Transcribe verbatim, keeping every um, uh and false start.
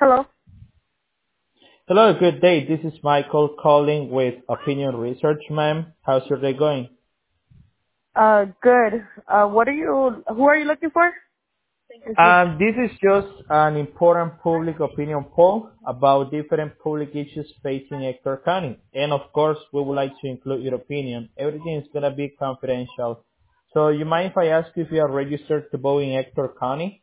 Hello. Hello, good day. This is Michael calling with Opinion Research, ma'am. How's your day going? Uh, good. Uh, what are you? Who are you looking for? Is this? Um, this is just an important public opinion poll about different public issues facing Hector County. And of course, we would like to include your opinion. Everything is going to be confidential. So you mind if I ask you if you are registered to vote in Hector County?